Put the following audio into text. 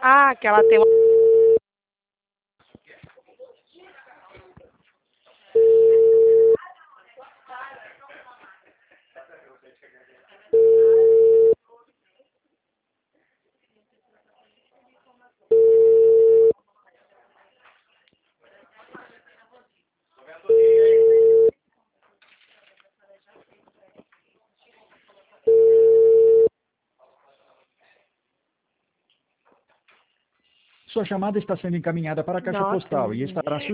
Ah, que ela tem uma... Sua chamada está sendo encaminhada para a caixa Nossa, postal e menina. estará